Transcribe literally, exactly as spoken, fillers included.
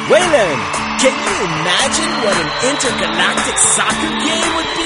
Waylon, can you imagine what an intergalactic soccer game would be?